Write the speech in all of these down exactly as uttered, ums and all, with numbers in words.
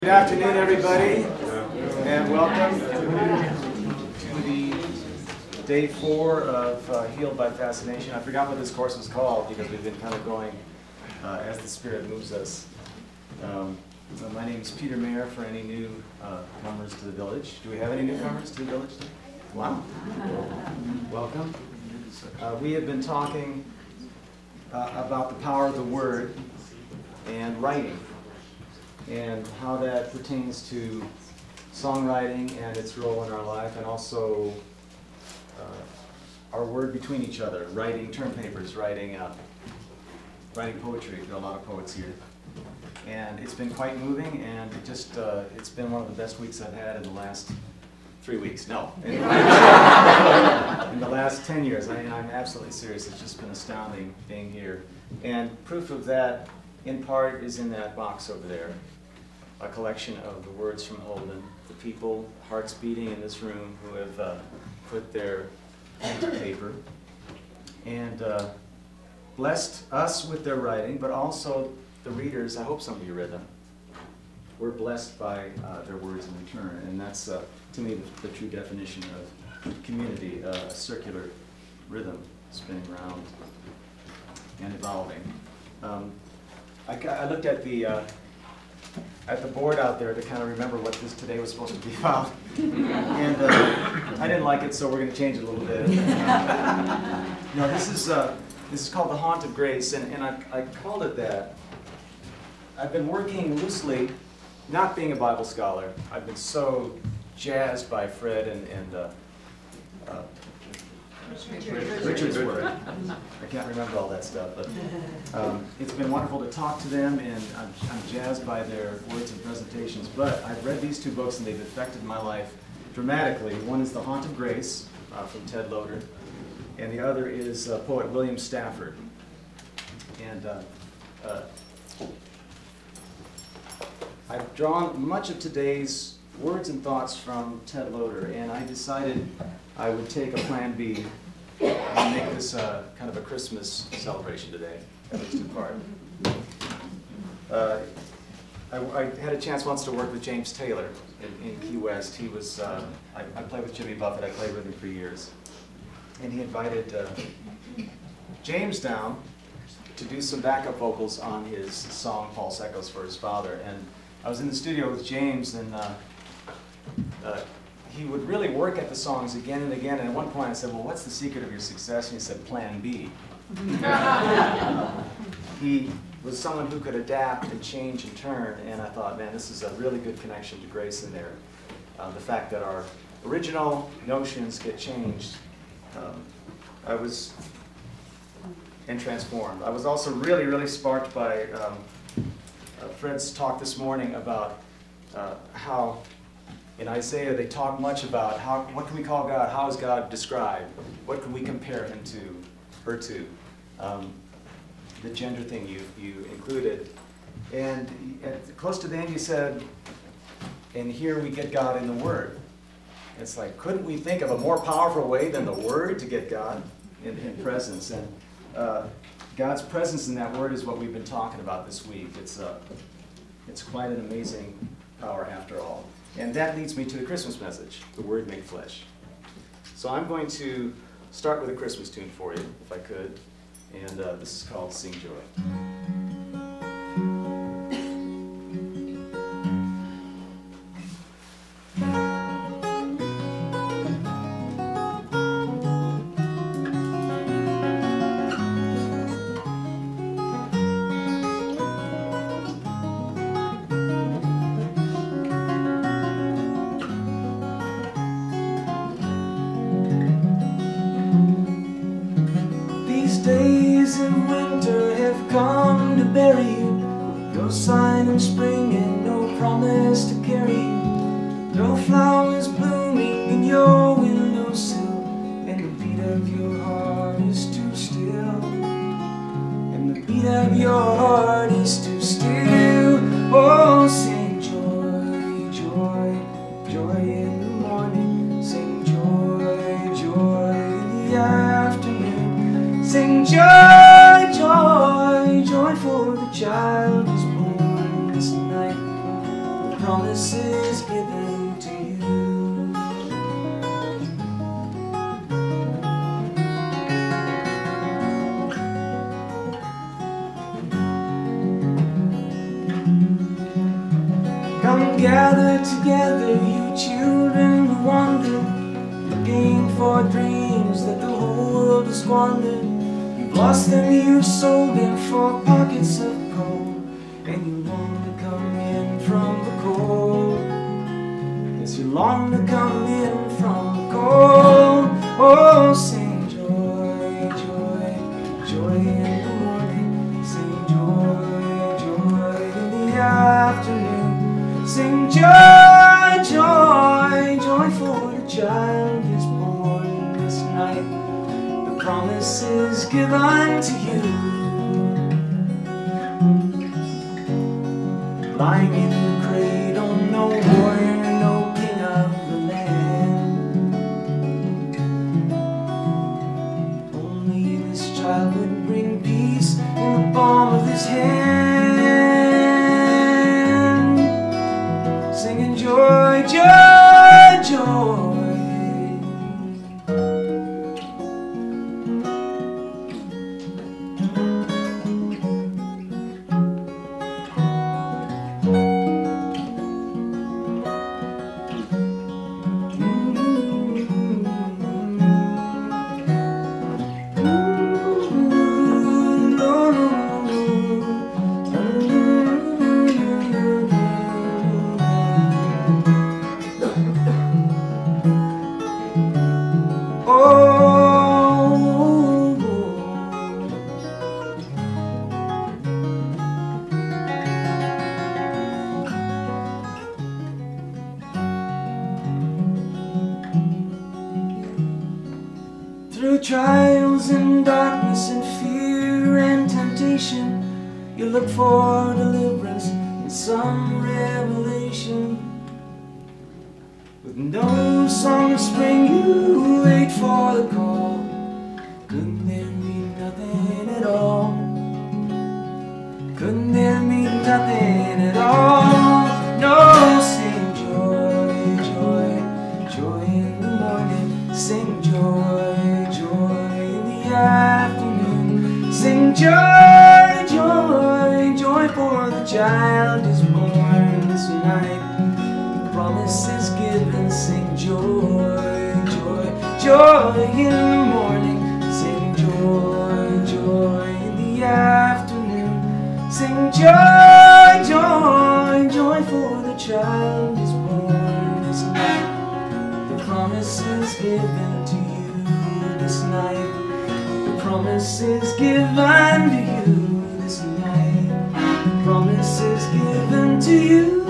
Good afternoon, everybody, and welcome to the day four of uh, Healed by Fascination. I forgot what this course was called because we've been kind of going uh, as the Spirit moves us. Um, so my name is Peter Mayer. For any new uh, comers to the village, do we have any newcomers to the village today? Wow, welcome. Uh, we have been talking uh, about the power of the Word and writing, and how that pertains to songwriting and its role in our life, and also uh, our word between each other, writing term papers, writing uh, writing poetry. There are a lot of poets here. And it's been quite moving, and it just, uh, it's been one of the best weeks I've had in the last three weeks. No. In the last, in the last ten years. I mean, I'm absolutely serious. It's just been astounding being here. And proof of that, in part, is in that box over there. A collection of the words from Holden, the people, hearts beating in this room, who have uh, put their pen to paper and uh, blessed us with their writing, but also the readers. I hope some of you read them. We're blessed by uh, their words in return, and that's, uh, to me, the, the true definition of community, uh, a circular rhythm spinning around and evolving. Um, I, I looked at the uh, at the board out there to kind of remember what this today was supposed to be about, and uh, I didn't like it, so we're going to change it a little bit. No, this is uh, this is called The Haunt of Grace, and, and I, I called it that. I've been working loosely, not being a Bible scholar. I've been so jazzed by Fred and, and uh, uh, Richard's word. I can't remember all that stuff, but um, it's been wonderful to talk to them, and I'm, I'm jazzed by their words and presentations. But I've read these two books, and they've affected my life dramatically. One is The Haunt of Grace uh, from Ted Loder, and the other is uh, poet William Stafford. And uh, uh, I've drawn much of today's words and thoughts from Ted Loder, and I decided I would take a plan B and make this uh, kind of a Christmas celebration today, at least in part. Uh, I, I had a chance once to work with James Taylor in, in Key West. He was, uh, I, I played with Jimmy Buffett. I played with him for years. And he invited uh, James down to do some backup vocals on his song, False Echoes, for his father. And I was in the studio with James, and uh, uh, he would really work at the songs again and again, and at one point I said, well, what's the secret of your success? And he said, Plan B. uh, he was someone who could adapt and change and turn, and I thought, man, this is a really good connection to Grace in there. Uh, the fact that our original notions get changed. Um, I was, and transformed. I was also really, really sparked by um, uh, Fred's talk this morning about uh, how in Isaiah, they talk much about how, what can we call God? How is God described? What can we compare him to, her to? Um, the gender thing you, you included. And at, close to the end you said, and here we get God in the Word. It's like, couldn't we think of a more powerful way than the Word to get God in, in presence? And uh, God's presence in that Word is what we've been talking about this week. It's, uh, it's quite an amazing power after all. And that leads me to the Christmas message, the Word made flesh. So I'm going to start with a Christmas tune for you, if I could. And uh, this is called Sing Joy. Days of winter have come to bury you. No sign of spring and no promise to carry you. No flowers blooming in your windowsill, and the beat of your heart is too still. And the beat of your heart is too still. Oh, sing joy, joy, joy in the morning. Sing joy, joy in the afternoon. Sing joy, joy, joy for the child is born this night. promise is given to you. Come gather together, you children who wander, looking for dreams that the whole world has squandered. You've lost them, you've sold them for pockets of gold, and you long to come in from the cold. Yes, you long to come in from the cold. Oh, sing joy, joy, joy in the morning. Sing joy, joy in the afternoon. Sing joy, joy, joy, for the child is born this night. The promise is given to you. Lying in the cradle, no warrior, no king of the land. Only this child would bring peace in the palm of his hand. Singing joy, joy, joy. Through trials and darkness and fear and temptation, you look for deliverance in some revelation. With no song of spring, you wait for the call. Couldn't there be nothing at all? Couldn't there be nothing at all? No, sing joy, joy, joy in the morning. Sing joy, joy in the afternoon. Sing joy, joy, joy, for the child is born this night. The promise is given. Sing joy, joy, joy in the morning. Sing joy, joy in the afternoon. Sing joy, joy, joy, for the child is born this night. The promise is given to you this night. The promise is given to you this night. The promise is given to you.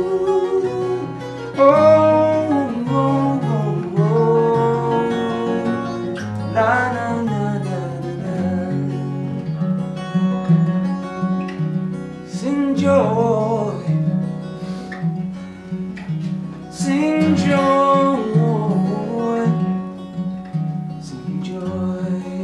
Oh, oh, oh, oh. La, la, la, la, la, la. Sing joy, sing joy, sing joy.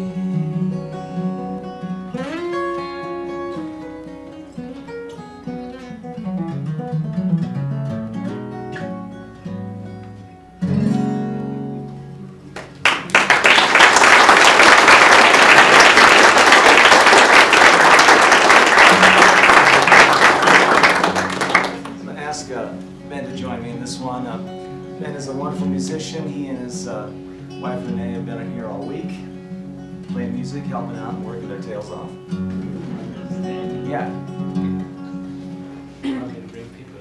Ben is a wonderful musician. He and his uh, wife Renee have been here all week, playing music, helping out, and working their tails off. Yeah. I'm going to bring people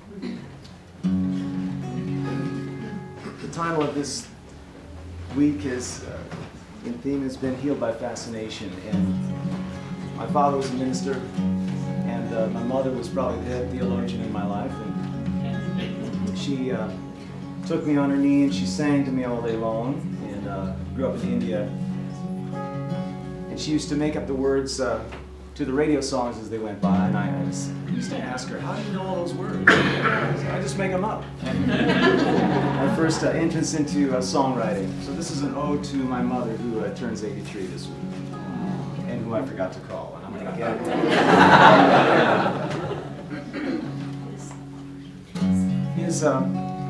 in. The title of this week is, uh, in theme, has been Healed by Fascination. And my father was a minister, and uh, my mother was probably the head theologian in my life. And she uh, took me on her knee and she sang to me all day long, and uh, grew up in India. And she used to make up the words uh, to the radio songs as they went by, and I, I just used to ask her, how do you know all those words? I just make them up. My first uh, entrance into uh, songwriting. So this is an ode to my mother, who uh, turns eighty-three this week, and who I forgot to call, and I'm going to get it. His, um,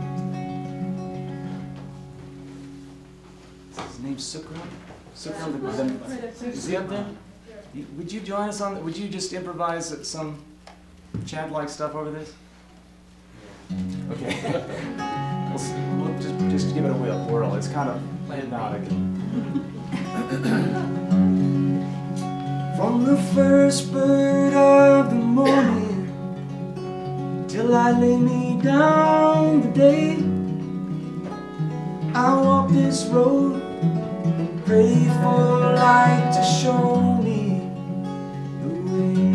is his name Sukram? Sukram, the, the, is he up there? You- Would you join us on, would you just improvise some Chad-like stuff over this? Okay. We'll, s- we'll just, just give it a whirl, whirl. It's kind of hypnotic. From the first bird of the morning till I lay me down today, I walk this road, pray for light to show me the way.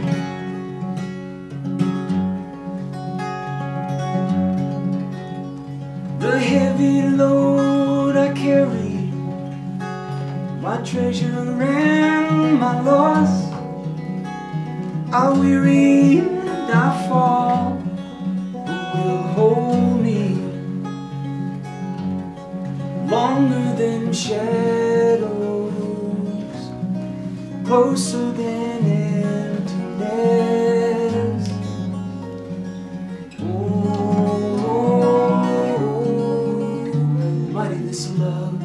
The heavy load I carry, my treasure and my loss, I weary and I fall. Who will hold me longer than shadows, closer than emptiness? Oh, mighty this love.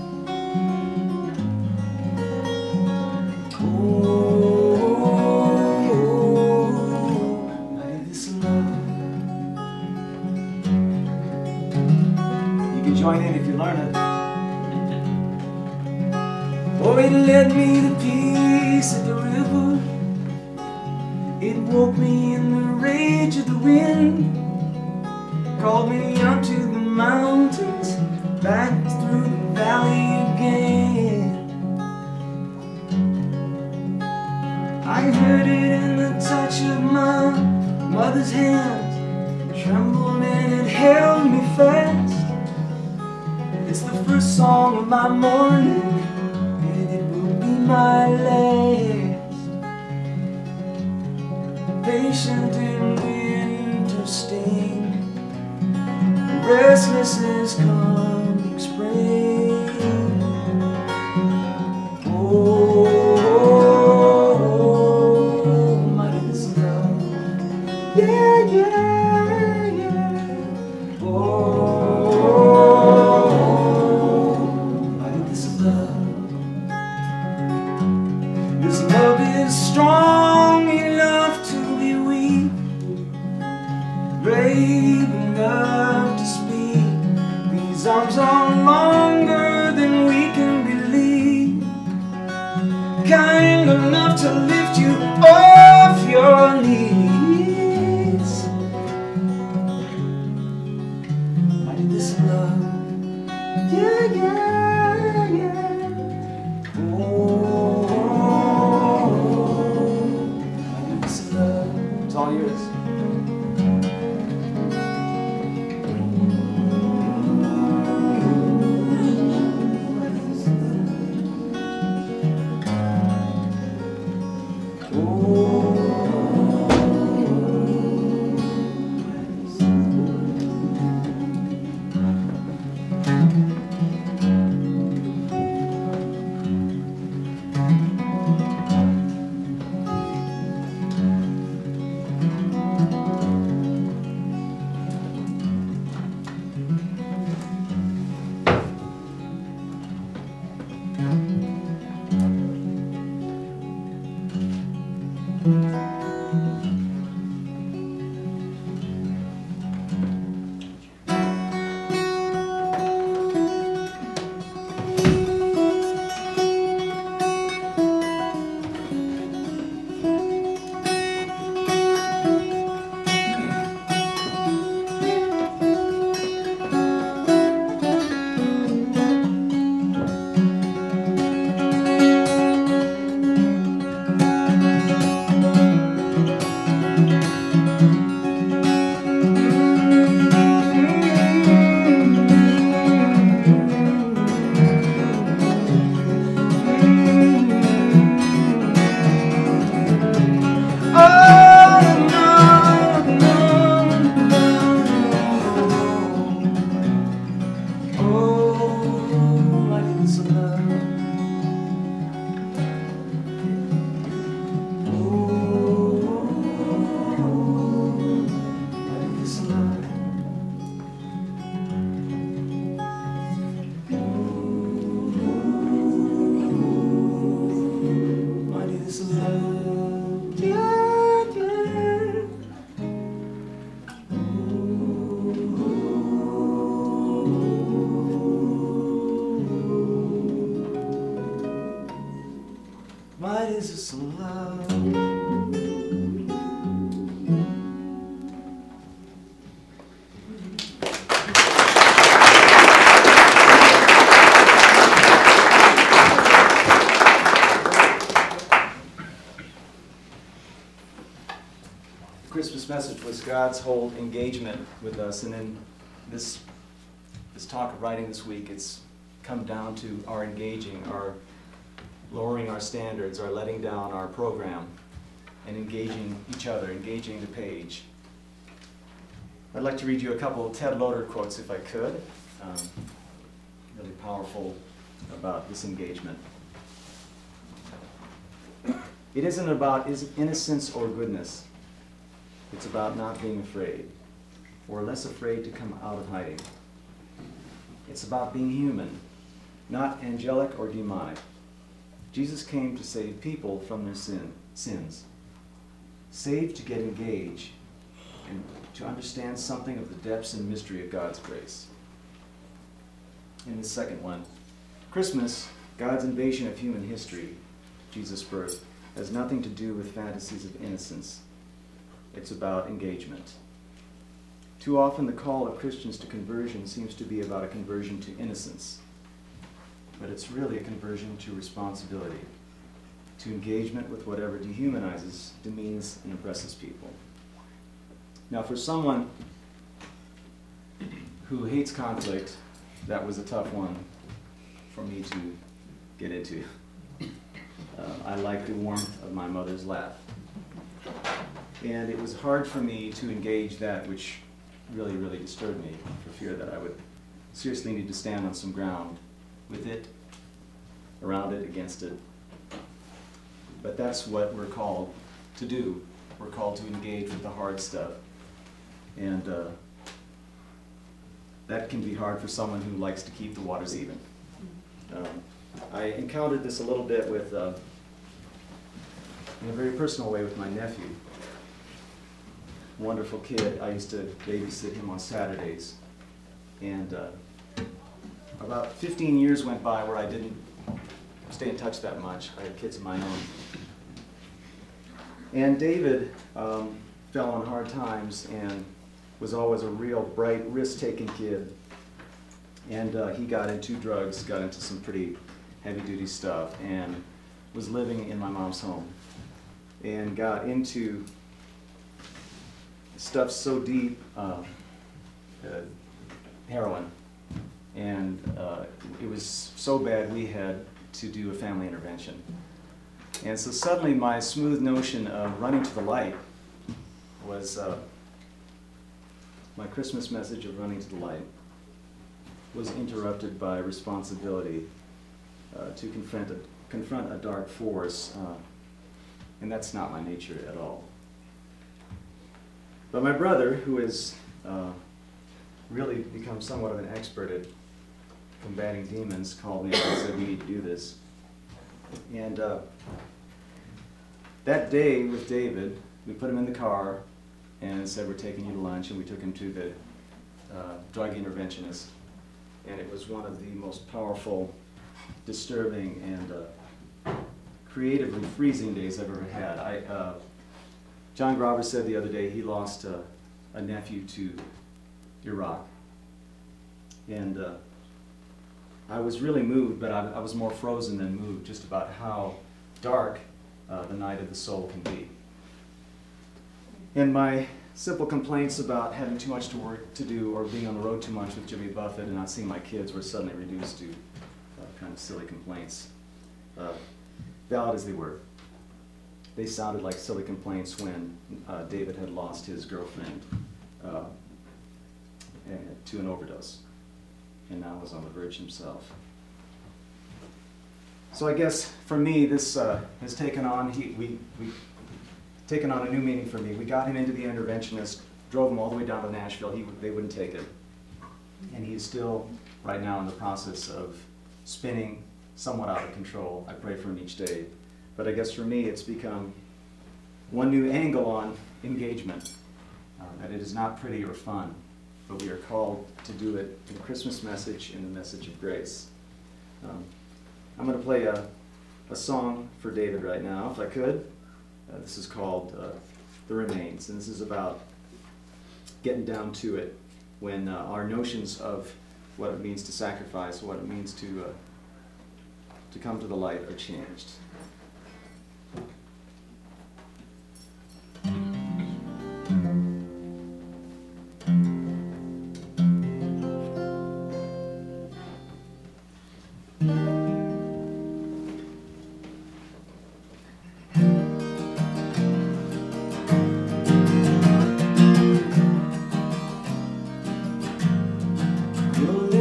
Join in if you learn it. Oh, it led me to peace at the river. It woke me in the rage of the wind, called me up to the mountains, back through the valley again. I heard it in the touch of my mother's hands, trembled and it held me fast. It's the first song of my morning, and it will be my last. Patient in winter sting, restless as coming spring. Oh, mighty this love, yeah, yeah, yeah. Oh. This love is strong enough to be weak, brave enough to speak. These arms are longer than we can believe, kind enough to lift you off your knees. Mighty this love, yeah, yeah, yeah. Oh. It's all yours. is God's whole engagement with us. And in this, this talk of writing this week, it's come down to our engaging, our lowering our standards, our letting down our program, and engaging each other, engaging the page. I'd like to read you a couple of Ted Loder quotes if I could. Um, really powerful about this engagement. It isn't about is innocence or goodness. It's about not being afraid, or less afraid to come out of hiding. It's about being human, not angelic or demonic. Jesus came to save people from their sin, sins. Saved to get engaged and to understand something of the depths and mystery of God's grace. And the second one, Christmas, God's invasion of human history, Jesus' birth, has nothing to do with fantasies of innocence. It's about engagement. Too often the call of Christians to conversion seems to be about a conversion to innocence, but it's really a conversion to responsibility, to engagement with whatever dehumanizes, demeans, and oppresses people. Now, for someone who hates conflict, that was a tough one for me to get into. Uh, I like the warmth of my mother's laugh. And it was hard for me to engage that which really, really disturbed me, for fear that I would seriously need to stand on some ground with it, around it, against it. But that's what we're called to do. We're called to engage with the hard stuff. And uh, that can be hard for someone who likes to keep the waters even. Um, I encountered this a little bit with, uh, in a very personal way, with my nephew. Wonderful kid. I used to babysit him on Saturdays. And uh, about fifteen years went by where I didn't stay in touch that much. I had kids of my own. And David um, fell on hard times and was always a real bright, risk-taking kid. And uh, he got into drugs, got into some pretty heavy-duty stuff, and was living in my mom's home. And got into stuff so deep, uh, uh, heroin. And uh, it was so bad we had to do a family intervention. And so suddenly my smooth notion of running to the light was uh, my Christmas message of running to the light was interrupted by responsibility uh, to confront a, confront a dark force, uh, and that's not my nature at all. But my brother, who has uh, really become somewhat of an expert at combating demons, called me up and said, "We need to do this." And uh, that day with David, we put him in the car and said, "We're taking you to lunch," and we took him to the uh, drug interventionist. And it was one of the most powerful, disturbing, and uh, creatively freezing days I've ever had. I, uh, John Grover said the other day he lost uh, a nephew to Iraq. And uh, I was really moved, but I, I was more frozen than moved, just about how dark uh, the night of the soul can be. And my simple complaints about having too much to work to do or being on the road too much with Jimmy Buffett and not seeing my kids were suddenly reduced to uh, kind of silly complaints, uh, valid as they were. They sounded like silly complaints when uh, David had lost his girlfriend uh, to an overdose and now was on the verge himself. So I guess for me this uh, has taken on, he, we, we taken on a new meaning for me. We got him into the interventionist, drove him all the way down to Nashville. He, they wouldn't take it. And he's still right now in the process of spinning somewhat out of control. I pray for him each day. But I guess for me it's become one new angle on engagement, uh, that it is not pretty or fun, but we are called to do it in the Christmas message and the message of grace. Um, I'm going to play a, a song for David right now, if I could. Uh, this is called uh, The Remains, and this is about getting down to it when uh, our notions of what it means to sacrifice, what it means to, uh, to come to the light are changed.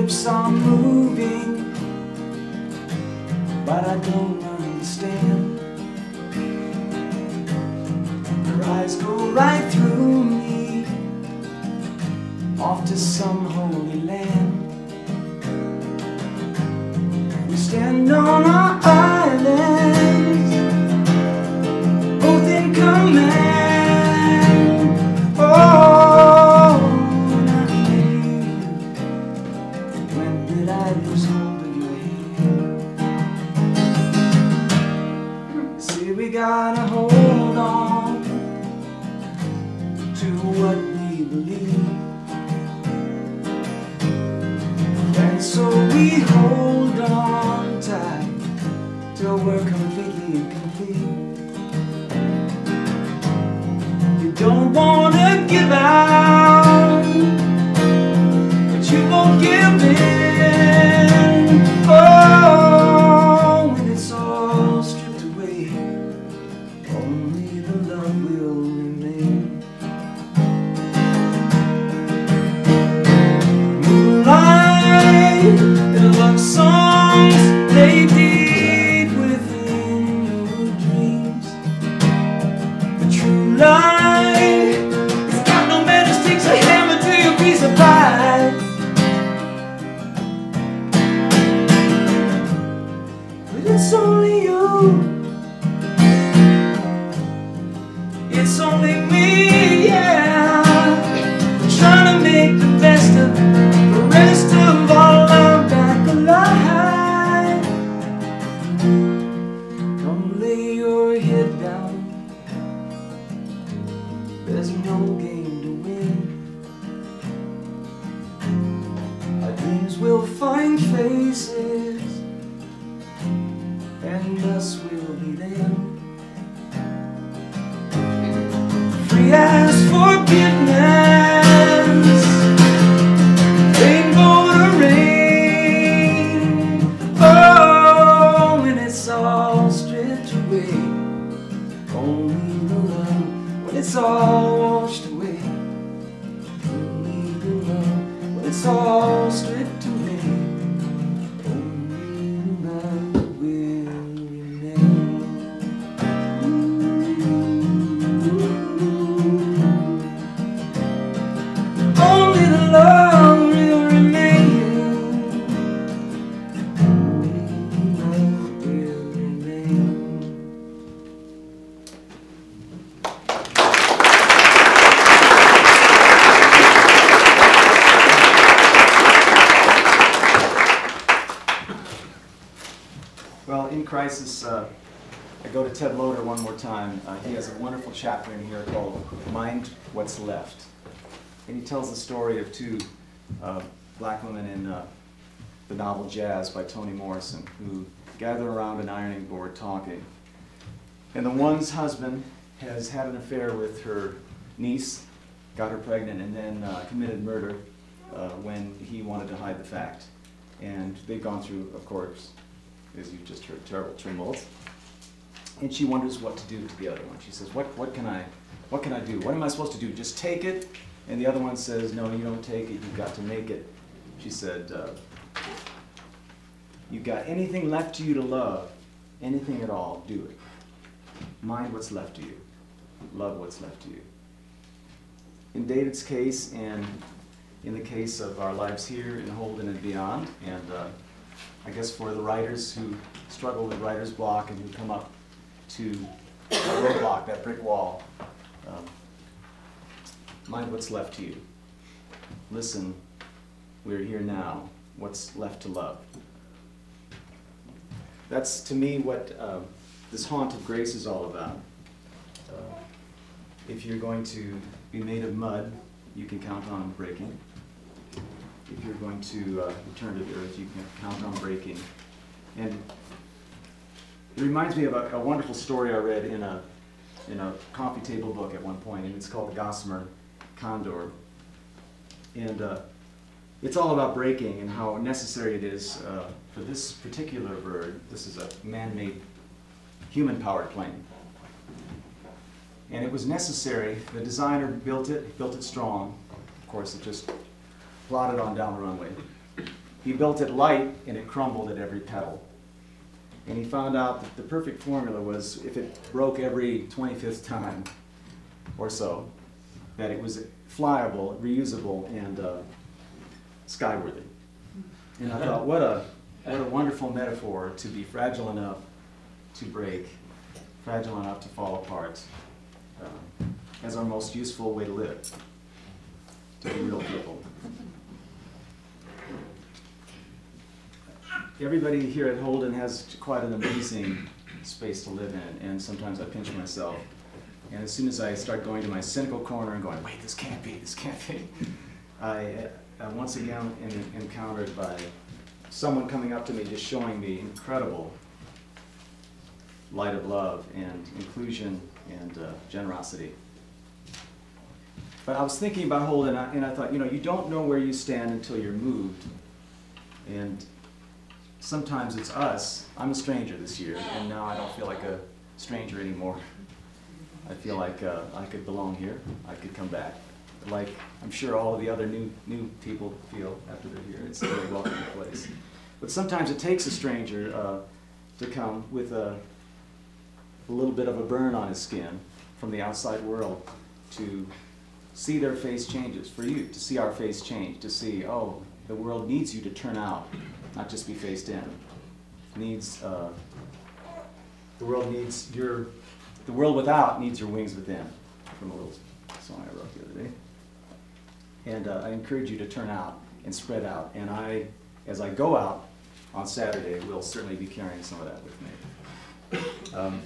lips are moving, but I don't understand. Her eyes go right through me, off to some holy land. We stand on our islands, both in command. Oh, when did I lose hold of your hand? See, we gotta hold on to what we believe, and so we hold on tight till we're completely complete. You don't wanna give out, but you won't give in. Oh, when it's all stripped away, only the love will remain. Moonlight, the love songs they deep within your dreams. The true light, it's got no matchsticks, a hammer to your piece of pie. But it's only you, it's only me, yeah, trying to make the best of the rest of our love back alive. Come lay your head down, there's no game to win. Our dreams will find faces, and us will be them. Free as forgiveness, rainbow to rain. Oh, when it's all stripped away, only the love. When it's all washed away, only the love. When it's all stripped away, only the love will remain. Only the love will remain. Only the love will remain. Well, in Crisis, uh, I go to Ted Loder one more time. Uh, he has a wonderful chapter in here called Mind What's Left. And he tells the story of two uh, black women in uh, the novel Jazz by Toni Morrison, who gather around an ironing board talking. And the one's husband has had an affair with her niece, got her pregnant, and then uh, committed murder uh, when he wanted to hide the fact. And they've gone through, of course, as you just heard, terrible tumult. And she wonders what to do to the other one. She says, what, what can I, what can I do? What am I supposed to do? Just take it? And the other one says, no, you don't take it, you've got to make it. She said, uh, you've got anything left to you to love, anything at all, do it. Mind what's left to you. Love what's left to you. In David's case, and in the case of our lives here in Holden and beyond, and uh, I guess for the writers who struggle with writer's block and who come up to that roadblock, that brick wall, um, mind what's left to you. Listen, we're here now. What's left to love? That's, to me, what uh, this haunt of grace is all about. Uh, if you're going to be made of mud, you can count on breaking. If you're going to uh, return to the earth, you can count on breaking. And it reminds me of a, a wonderful story I read in a in a coffee table book at one point, and it's called The Gossamer Condor. And uh, it's all about breaking and how necessary it is uh, for this particular bird. This is a man-made, human-powered plane. And it was necessary. The designer built it, built it strong. Of course, it just plodded on down the runway. He He built it light and it crumbled at every petal. And he found out that the perfect formula was if it broke every twenty-fifth time or so, that it was flyable, reusable, and uh, skyworthy. And I thought, what a, what a wonderful metaphor to be fragile enough to break, fragile enough to fall apart, uh, as our most useful way to live, to be real people. Everybody here at Holden has quite an amazing space to live in, and sometimes I pinch myself. And as soon as I start going to my cynical corner and going, wait, this can't be, this can't be, I am once again in, encountered by someone coming up to me just showing me incredible light of love and inclusion and uh, generosity. But I was thinking about Holden, and I, and I thought, you know, you don't know where you stand until you're moved. And sometimes it's us. I'm a stranger this year, and now I don't feel like a stranger anymore. I feel like uh, I could belong here. I could come back. Like I'm sure all of the other new new people feel after they're here. It's a very welcoming place. But sometimes it takes a stranger uh, to come with a, a little bit of a burn on his skin from the outside world to see their face changes. For you, to see our face change, to see, oh, the world needs you to turn out, not just be faced in. Needs uh, the world needs your the world without needs your wings within. From a little song I wrote the other day. And uh, I encourage you to turn out and spread out. And I, as I go out on Saturday, will certainly be carrying some of that with me. Um,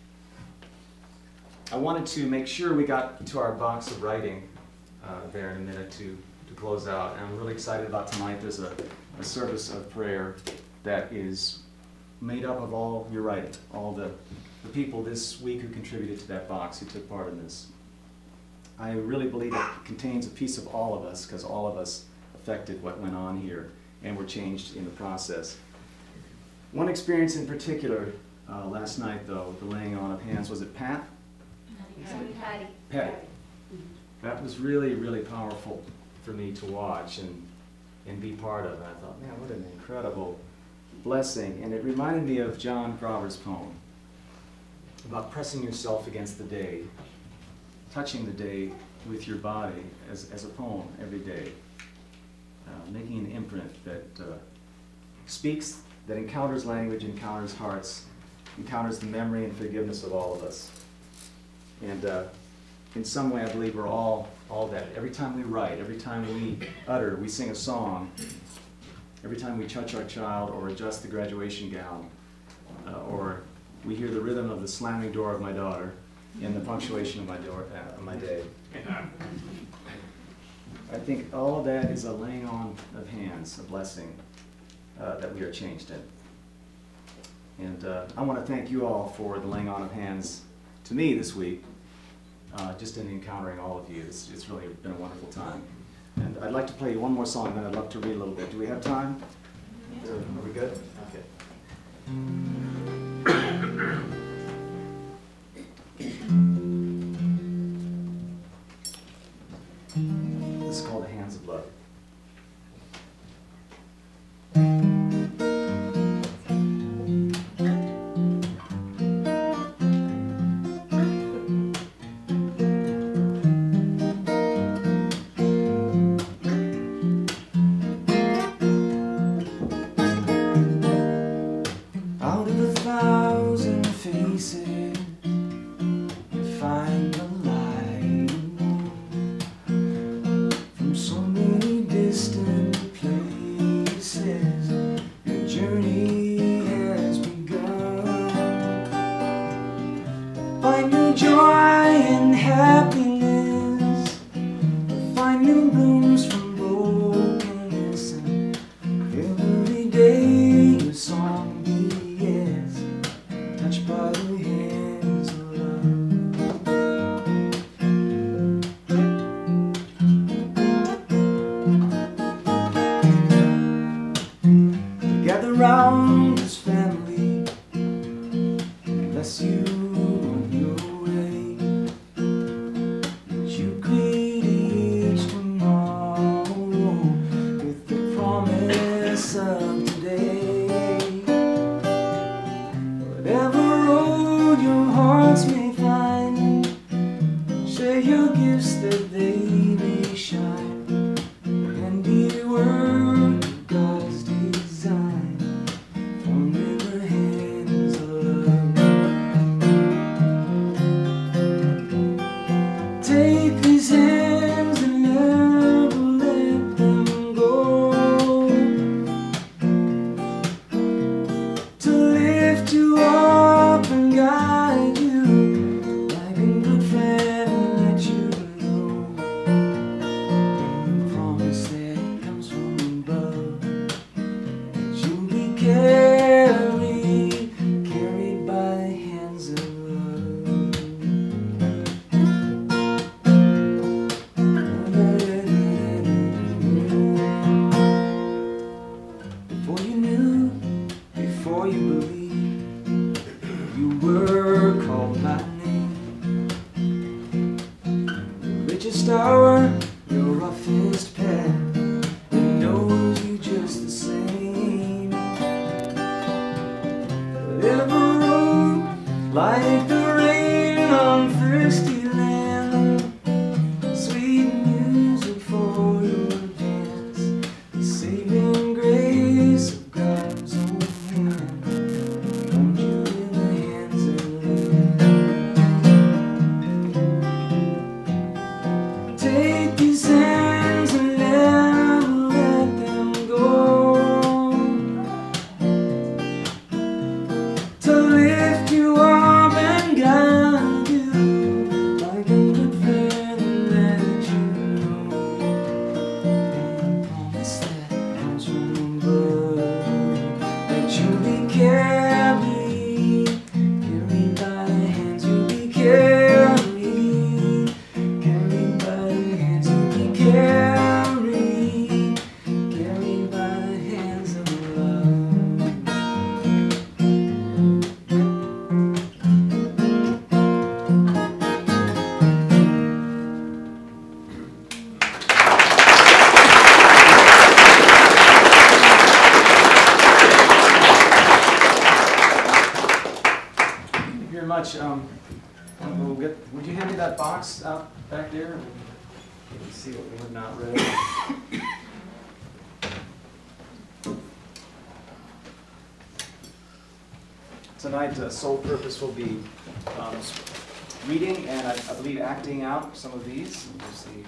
I wanted to make sure we got to our box of writing uh, there in a minute to, to close out. And I'm really excited about tonight. There's a, a service of prayer that is made up of all your writing, all the, the people this week who contributed to that box, who took part in this. I really believe it contains a piece of all of us, because all of us affected what went on here and were changed in the process. One experience in particular uh, last night, though, the laying on of hands, was it Pat? Patty. Patty. That was really, really powerful for me to watch and, and be part of. And I thought, man, what an incredible blessing. And it reminded me of John Grover's poem about pressing yourself against the day, touching the day with your body as, as a poem every day, uh, making an imprint that uh, speaks, that encounters language, encounters hearts, encounters the memory and forgiveness of all of us. And uh, in some way, I believe we're all, all that. Every time we write, every time we utter, we sing a song, every time we touch our child or adjust the graduation gown, uh, or we hear the rhythm of the slamming door of my daughter and the punctuation of my, door, uh, of my day. I think all of that is a laying on of hands, a blessing uh, that we are changed in. And uh, I want to thank you all for the laying on of hands to me this week, uh, just in encountering all of you. It's, it's really been a wonderful time. And I'd like to play you one more song, then I'd love to read a little bit. Do we have time? Are we good? Okay. This is called The Hands of Love. Out of promise of today. Whatever road your hearts may find, share your gifts that they may shine. Handiwork of God's design, formed in the hands of love. Take these hands and never let them go, to lift you up and guide you like a good friend that you know. And the promise that comes from above, that you'll be carried, carried by the hands of love. Before you knew, before you believed, you were called by name. Your richest hour, your roughest path, it knows you just the same. Whatever road, like the rain on thirsty land, sweet music for your dance, the saving grace of God's own hand, hold you in the hands of love. Take these hands and never let them go, to lift you up and guide you like a good friend that you know. And a promise that comes from above, that you'll be carried, carried by the hands. You'll be carried, carried by the hands. You'll be carried, carried by the hands of love. Thank you very much. Um, we'll get, would you hand me that box out back there? Let's see what we have not read. Tonight, uh, sole purpose will be um, reading and I, I believe acting out some of these. We'll see.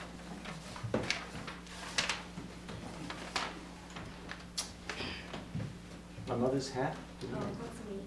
My mother's hat. Oh, that's me.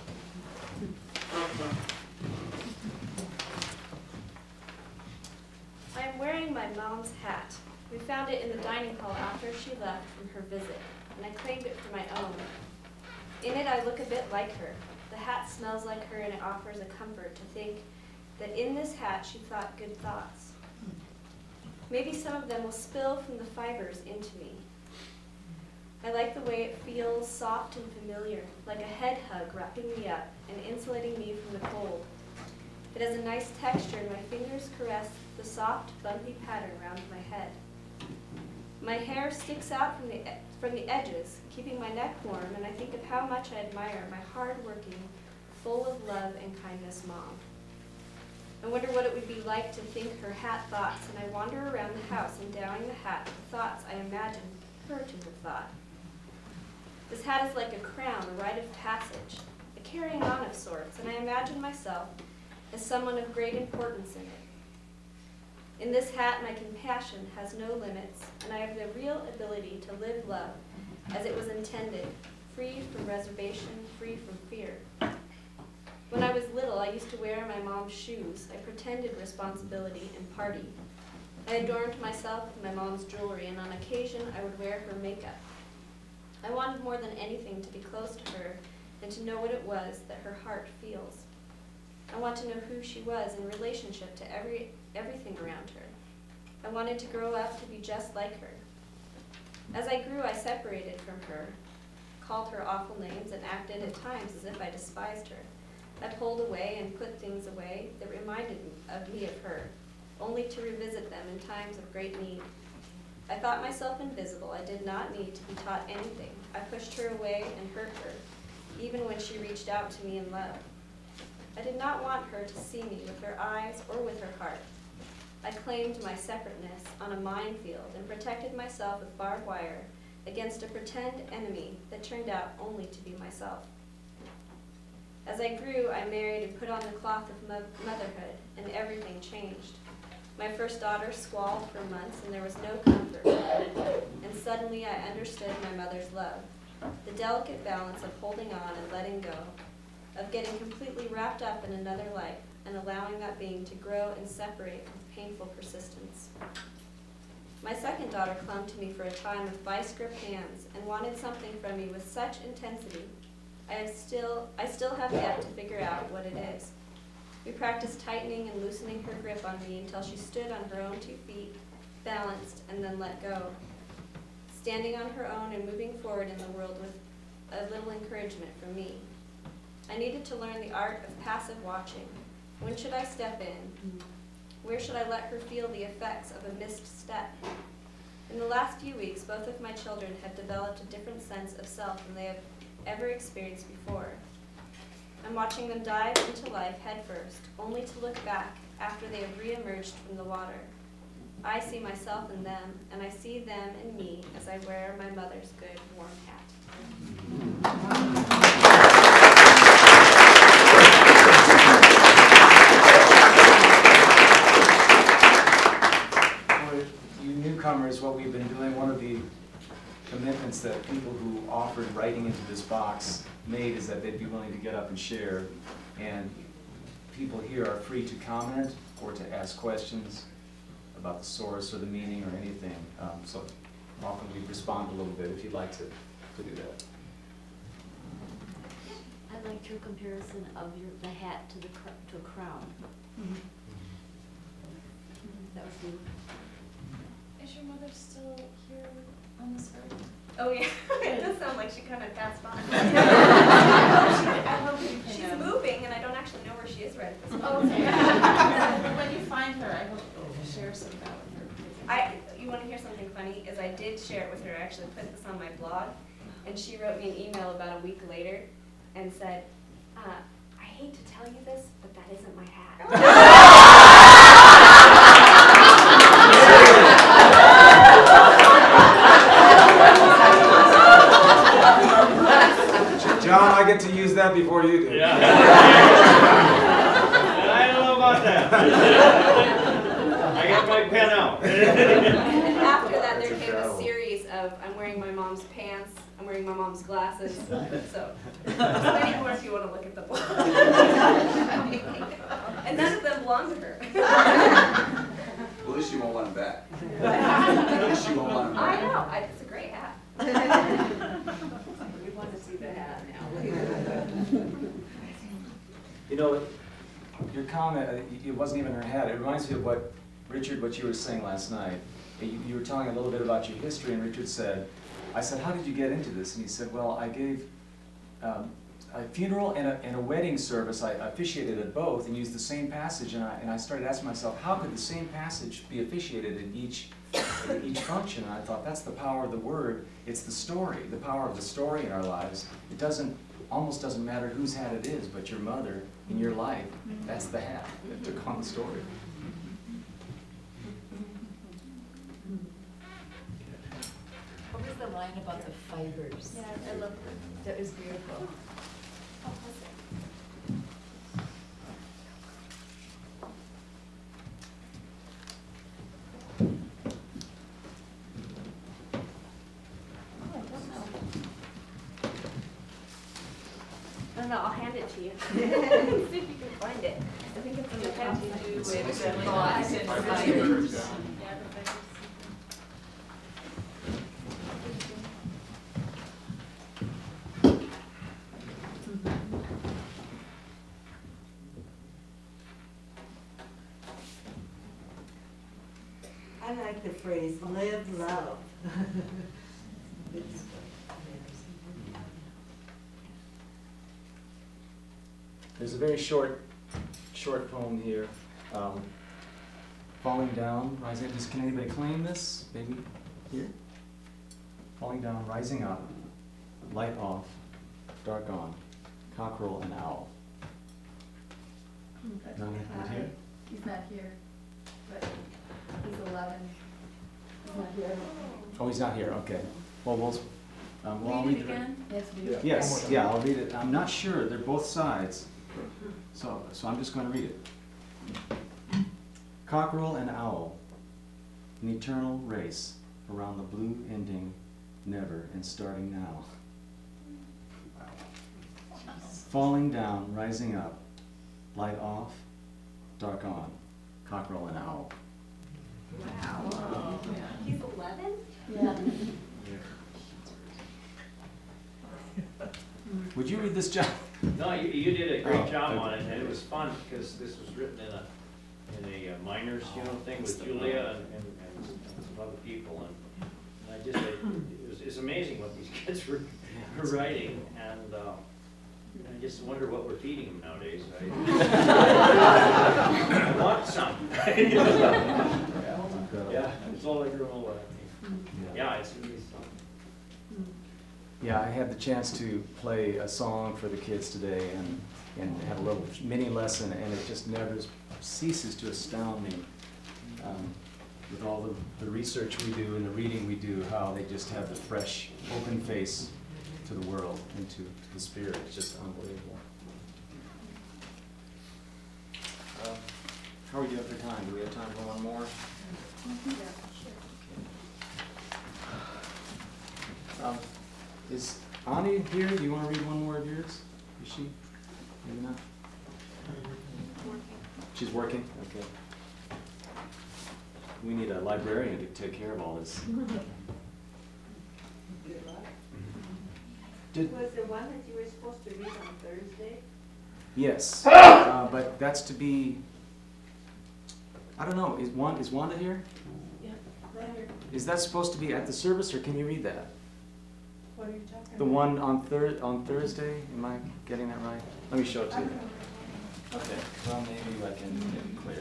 I am wearing my mom's hat. We found it in the dining hall after she left from her visit, and I claimed it for my own. In it, I look a bit like her. The hat smells like her, and it offers a comfort to think that in this hat she thought good thoughts. Maybe some of them will spill from the fibers into me. I like the way it feels soft and familiar, like a head hug wrapping me up and insulating me from the cold. It has a nice texture, and my fingers caress the soft, bumpy pattern around my head. My hair sticks out from the, e- from the edges, keeping my neck warm, and I think of how much I admire my hard-working, full of love and kindness mom. I wonder what it would be like to think her hat thoughts, and I wander around the house endowing the hat with thoughts I imagine her to have thought. This hat is like a crown, a rite of passage, a carrying on of sorts, and I imagine myself as someone of great importance in it. In this hat, my compassion has no limits, and I have the real ability to live love as it was intended, free from reservation, free from fear. When I was little, I used to wear my mom's shoes. I pretended responsibility and party. I adorned myself with my mom's jewelry, and on occasion, I would wear her makeup. I wanted more than anything to be close to her and to know what it was that her heart feels. I want to know who she was in relationship to every everything around her. I wanted to grow up to be just like her. As I grew, I separated from her, called her awful names, and acted at times as if I despised her. I pulled away and put things away that reminded of me of her, only to revisit them in times of great need. I thought myself invisible. I did not need to be taught anything. I pushed her away and hurt her, even when she reached out to me in love. I did not want her to see me with her eyes or with her heart. I claimed my separateness on a minefield and protected myself with barbed wire against a pretend enemy that turned out only to be myself. As I grew, I married and put on the cloth of mo- motherhood, and everything changed. My first daughter squalled for months, and there was no comfort for her. And suddenly I understood my mother's love, the delicate balance of holding on and letting go, of getting completely wrapped up in another life and allowing that being to grow and separate with painful persistence. My second daughter clung to me for a time with vice-grip hands and wanted something from me with such intensity. I have still, I still have yet to figure out what it is. We practiced tightening and loosening her grip on me until she stood on her own two feet, balanced, and then let go, standing on her own and moving forward in the world with a little encouragement from me. I needed to learn the art of passive watching. When should I step in? Where should I let her feel the effects of a missed step? In the last few weeks, both of my children have developed a different sense of self than they have ever experienced before. I'm watching them dive into life headfirst, only to look back after they have re-emerged from the water. I see myself in them, and I see them in me as I wear my mother's good, warm hat. Newcomers, what we've been doing, one of the commitments that people who offered writing into this box made is that they'd be willing to get up and share. And people here are free to comment or to ask questions about the source or the meaning or anything. Um, so often we respond a little bit if you'd like to, to do that. I'd like your comparison of your the hat to the cr to a crown. Mm-hmm. That was you. Is your mother still here on this earth? Oh yeah, it does sound like she kind of passed on. I hope you can. She's moving, and I don't actually know where she is right at this Oh, moment. okay. When you find her, I hope you'll share some of that with her. I, you want to hear something funny? Is I did share it with her. I actually put this on my blog, and she wrote me an email about a week later and said, uh, "I hate to tell you this, but that isn't my hat." John, I get to use that before you do. Yeah. And I don't know about that. I got my pen out. After that, there That's came a incredible. series of I'm wearing my mom's pants, I'm wearing my mom's glasses. So, there's many more if you want to look at the blog. And none of them belong to her. Well, at least you won't want him back. At least you won't want him I back. know, I, it's a great hat. We want to see the hat now. You know, your comment, uh, it wasn't even her head. It reminds me of what, Richard, what you were saying last night. You, you were telling a little bit about your history, and Richard said, I said, how did you get into this? And he said, well, I gave um, a funeral and a, and a wedding service. I officiated at both and used the same passage, and I, and I started asking myself, how could the same passage be officiated in each, in each function? And I thought, that's the power of the word. It's the story, the power of the story in our lives. It doesn't, almost doesn't matter whose hat it is, but your mother in your life, that's the hat that took on the story. What was the line about the fibers? Yeah, I love her. That was beautiful. Oh, what's it? I don't know, I'll hand it to you. See if you can find it. I think it's in the pen. With the bonds and fibers. Yeah, the fibers. I like the phrase, live love. There's a very short, short poem here. Um, Falling Down, rising. Does, can anybody claim this? Maybe? Here? Falling down, rising up, light off, dark on, cockerel and owl. That's None not here? He's not here, but he's eleven. He's not here. Oh, he's not here, okay. Well, we'll, um, well, I'll Read read it the- again? Yes, read it. Yes, yeah, I'll read it. I'm not sure, they're both sides. So, so I'm just gonna read it. Cockerel and owl, an eternal race around the blue ending, never and starting now. Falling down, rising up, light off, dark on, cockerel and owl. Wow. He's eleven? Yeah. Would you read this, John? No, you, you did a Oh, great job okay. on it, and it was fun, because this was written in a, in a uh, miners, you know, thing with Julia and, and, and some other people, and, and I just, it was, it's amazing what these kids were, were writing, and, uh, I just wonder what we're feeding them nowadays. I, I want some. Yeah, it's all I grew up with. Yeah, it's really fun. Yeah, I had the chance to play a song for the kids today and, and have a little mini lesson, and it just never ceases to astound me um, with all the, the research we do and the reading we do, how they just have the fresh, open face to the world and to the spirit. It's just unbelievable. Uh, how are we doing for time? Do we have time for one more? Um, Is Ani here? Do you want to read one more of yours? Is she? Maybe not? She's working? Okay. We need a librarian to take care of all this. Did, Was the one that you were supposed to read on Thursday? yes, uh, but that's to be, I don't know, is Wanda, is Wanda here? Yeah, right here. Is that supposed to be at the service, or can you read that? What are you talking about? The one on Thur, on Thursday, am I getting that right? Let me show it to you. Okay, well, maybe I can get it clear.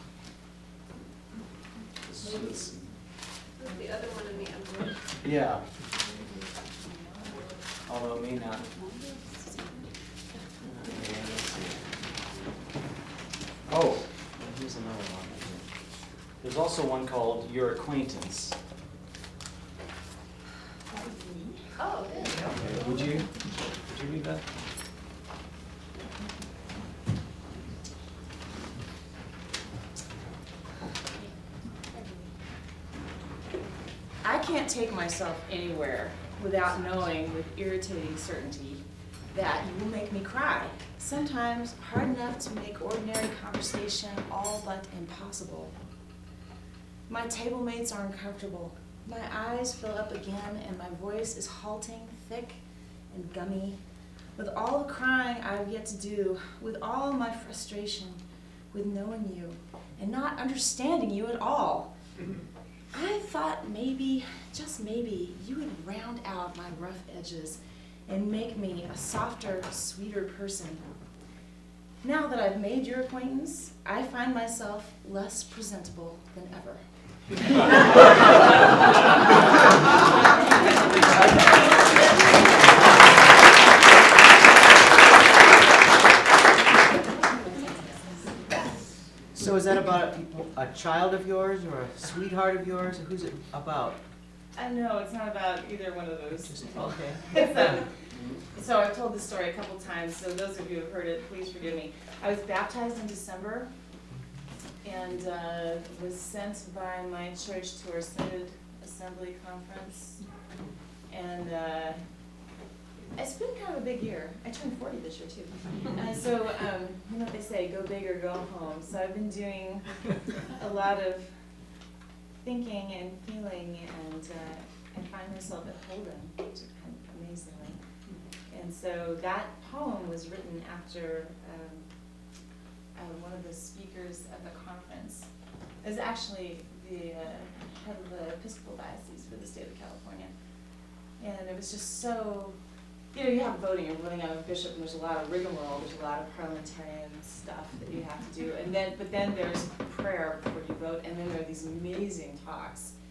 This is- this- Who's the other one in the envelope? Yeah. Although it may not. Oh, and here's another one. There's also one called Your Acquaintance. Oh, there you go. Would you, would you read that? I can't take myself anywhere without knowing with irritating certainty that you will make me cry. Sometimes hard enough to make ordinary conversation all but impossible. My table mates are uncomfortable. My eyes fill up again and my voice is halting, thick and gummy. With all the crying I have yet to do, with all my frustration, with knowing you and not understanding you at all, I thought maybe, just maybe, you would round out my rough edges and make me a softer, sweeter person. Now that I've made your acquaintance, I find myself less presentable than ever. So is that about a, a child of yours or a sweetheart of yours? Or who's it about? I know it's not about either one of those. Just, okay. It's, um, so I've told this story a couple times, so those of you who have heard it, please forgive me. I was baptized in December and uh, was sent by my church to our Synod Assembly Conference. And uh, it's been kind of a big year. I turned forty this year too. And so, um, you know what they say, go big or go home. So I've been doing a lot of thinking and feeling, and uh, I find myself at Holden, which is kind of amazingly. And so that poem was written after um, uh, one of the speakers at the conference is actually the uh, head of the Episcopal Diocese for the state of California. And it was just so, you know, you have voting, you're voting on a bishop, and there's a lot of rigmarole, there's a lot of parliamentarian stuff that you have to do. And then, but then there's prayer before you vote, and then there are these amazing talks.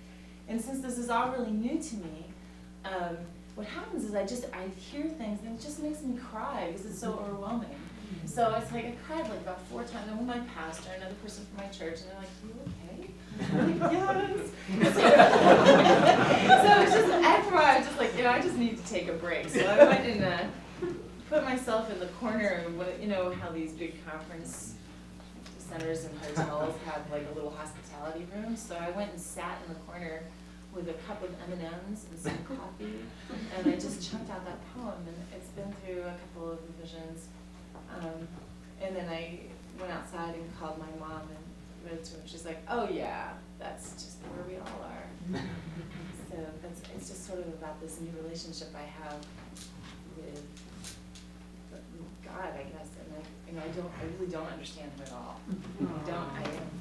And since this is all really new to me, um, what happens is I just, I hear things and it just makes me cry because it's so overwhelming. So it's like I cried like about four times. And with my pastor, another person from my church, and they're like, "You okay?" I'm like, "Yes." So it's just after a while, I was just like, you know, I just need to take a break. So I went and uh, put myself in the corner of what, you know, how these big conference centers and hotels have like a little hospitality room. So I went and sat in the corner with a cup of M and M's and some coffee, and I just chunked out that poem. And it's been through a couple of revisions. Um, and then I went outside and called my mom and read it to her. She's like, "Oh yeah, that's just where we all are." So that's, it's just sort of about this new relationship I have with God, I guess. And I, you know, I don't, I really don't understand him at all. I don't, I am.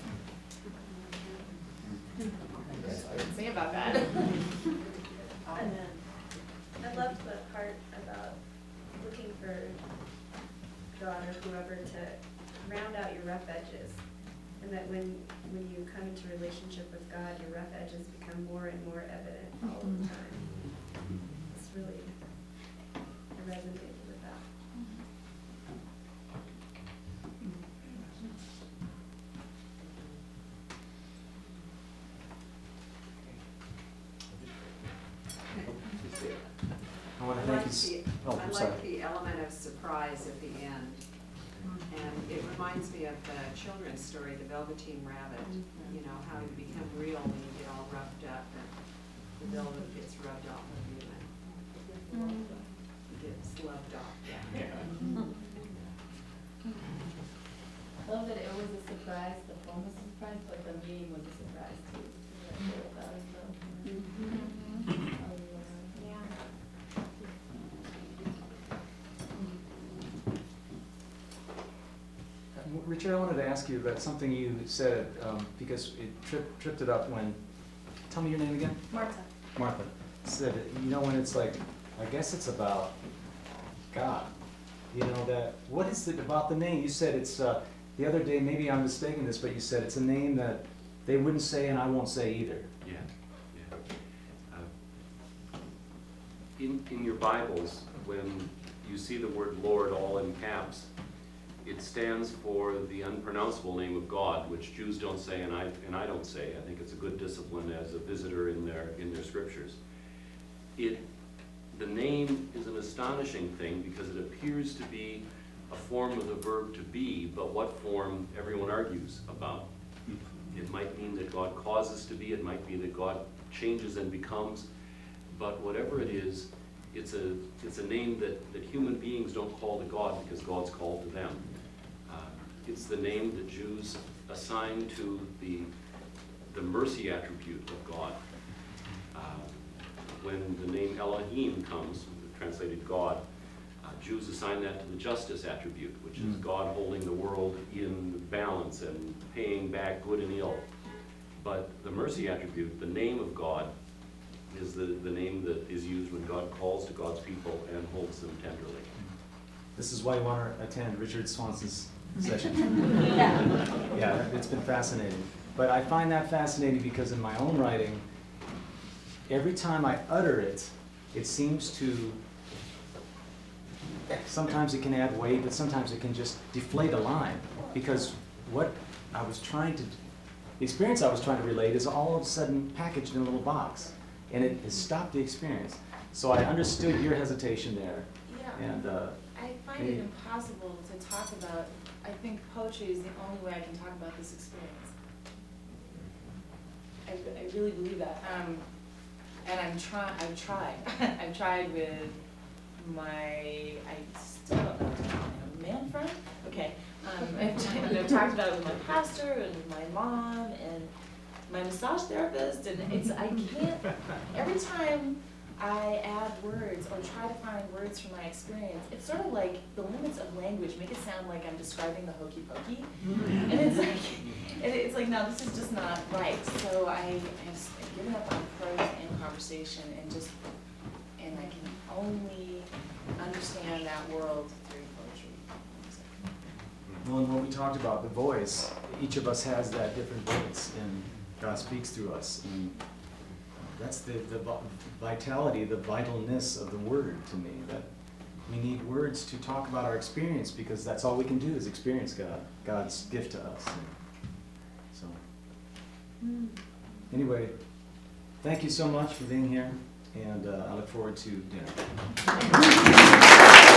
That's what I would say about that. And then I loved the part about looking for God or whoever to round out your rough edges, and that when when you come into relationship with God, your rough edges become more and more evident all of the time. It's really, I resonated with that. I want I to thank like you. the, Oh, I I'm sorry. like the element of surprise at the end. And it reminds me of the children's story, The Velveteen Rabbit. You know, how you become real when you get all roughed up and the velvet gets rubbed off of you and you get sloughed off. I love that it was a surprise, the poem was a surprise, but the meaning was a surprise too. That was the- Yeah. Richard, I wanted to ask you about something you said, um, because it tripped, tripped it up when, tell me your name again? Martha. Martha. Said, you know, when it's like, I guess it's about God. You know, that, what is it about the name? You said it's, uh, the other day, maybe I'm mistaking this, but you said it's a name that they wouldn't say and I won't say either. Yeah, yeah. Uh, In, in your Bibles, when you see the word Lord all in caps, it stands for the unpronounceable name of God, which Jews don't say and I, and I don't say. I think it's a good discipline as a visitor in their, in their scriptures. It, the name is an astonishing thing because it appears to be a form of the verb to be, but what form everyone argues about. It might mean that God causes to be, it might be that God changes and becomes, but whatever it is, it's a, it's a name that, that human beings don't call to God because God's called to them. Uh, it's the name that Jews assign to the, the mercy attribute of God. Uh, when the name Elohim comes, translated God, uh, Jews assign that to the justice attribute, which is God holding the world in balance and paying back good and ill. But the mercy attribute, the name of God, is the, the name that is used when God calls to God's people and holds them tenderly. This is why you want to attend Richard Swanson's session. Yeah, it's been fascinating. But I find that fascinating because in my own writing, every time I utter it, it seems to, sometimes it can add weight, but sometimes it can just deflate a line. Because what I was trying to, the experience I was trying to relate is all of a sudden packaged in a little box. And it has stopped the experience. So I understood your hesitation there. Yeah. And uh, I find maybe- it impossible to talk about, I think poetry is the only way I can talk about this experience. I, I really believe that. Um, and I'm trying, I've tried. I've tried with my, I still don't know what to call him, man friend? Okay. Um, I've, tried, I've talked about it with my pastor and with my mom and my massage therapist, and it's, I can't, every time I add words or try to find words from my experience, it's sort of like the limits of language make it sound like I'm describing the hokey pokey. And it's like, and it's like, no, this is just not right. So I have given up on prose and conversation and just, and I can only understand that world through poetry. well, and what we talked about, the voice, each of us has that different voice, and God speaks through us. And that's the, the vi- vitality, the vitalness of the word to me. That we need words to talk about our experience, because that's all we can do is experience God, God's gift to us. And so, anyway, thank you so much for being here, and uh, I look forward to dinner.